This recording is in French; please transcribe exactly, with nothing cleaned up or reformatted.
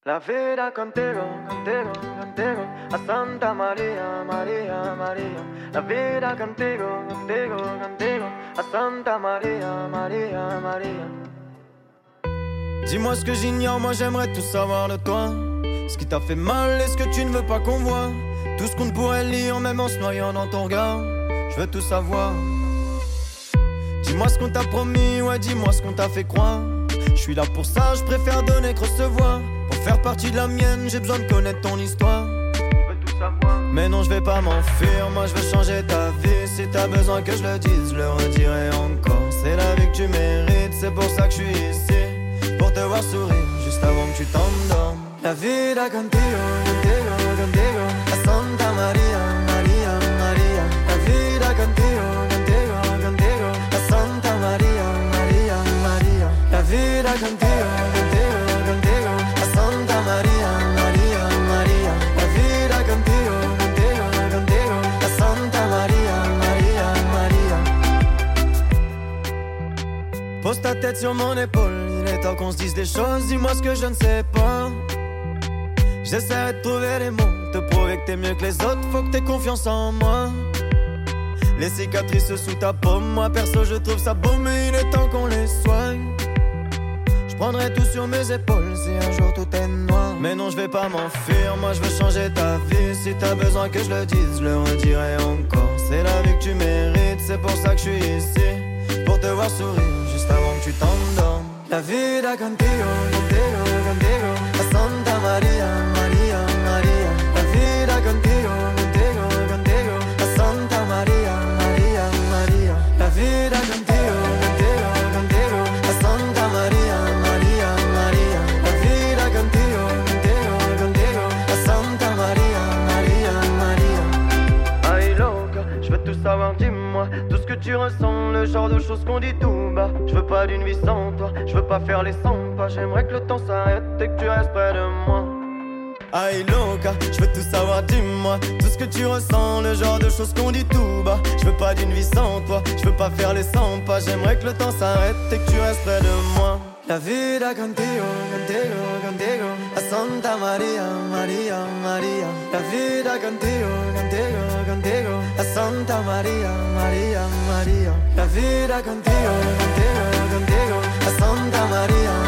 La vida contigo, contigo, contigo, a Santa María, María, María. La vida contigo, contigo, contigo, a Santa María, María, María. Dis-moi ce que j'ignore, moi j'aimerais tout savoir de toi. Ce qui t'a fait mal et ce que tu ne veux pas qu'on voit. Tout ce qu'on ne pourrait lire même en se noyant dans ton regard. Je veux tout savoir. Dis-moi ce qu'on t'a promis, ouais dis-moi ce qu'on t'a fait croire. Je suis là pour ça, je préfère donner que recevoir. Pour faire partie de la mienne, j'ai besoin de connaître ton histoire. Je veux tout savoir. Mais non, je vais pas m'enfuir, moi je veux changer ta vie. Si t'as besoin que je le dise, je le redirai encore. C'est la vie que tu mérites, c'est pour ça que je suis ici. Pour te voir sourire, juste avant que tu t'endormes. La vida contigo, contigo, contigo, a Santa María, María, María. La vida contigo, contigo, contigo, a Santa María, María, María. La vida contigo, contigo, contigo, a Santa María, María, María. La vida contigo, contigo, contigo, a Santa María, María, María. Pose ta tête sur mon épaule, il est temps qu'on se dise des choses, dis-moi ce que je ne sais pas. J'essaie de trouver les mots, te prouver que t'es mieux que les autres, faut que t'aies confiance en moi. Les cicatrices sous ta paume, moi perso je trouve ça beau, mais il est temps qu'on les soigne. Je prendrai tout sur mes épaules si un jour tout est noir. Mais non, je vais pas m'enfuir, moi je veux changer ta vie. Si t'as besoin que je le dise, je le redirai encore. C'est la vie que tu mérites, c'est pour ça que je suis ici. Pour te voir sourire, juste avant que tu t'endormes. La vida contigo, contigo, contigo, a Santa María, María, María. La vida contigo, contigo, contigo, a Santa María, María, María. La vida contigo, contigo, contigo, a Santa María, María, María. La vida contigo, contigo, contigo, a Santa María, María, María. Ay loca, je veux tout savoir, dis-moi tout ce que tu ressens, le genre de choses qu'on dit tout bas. Je veux pas d'une vie sans toi, je veux pas faire les cent pas. J'aimerais que le temps s'arrête et que tu restes près de moi. Aïe loca, je veux tout savoir, dis-moi tout ce que tu ressens, le genre de choses qu'on dit tout bas. Je veux pas d'une vie sans toi, je veux pas faire les cent pas. J'aimerais que le temps s'arrête et que tu restes près de moi. La vida contigo, contigo, contigo, a Santa María, María, María. La vida contigo, contigo, contigo, a Santa María, María, María. La vida contigo, contigo, contigo, a Santa María.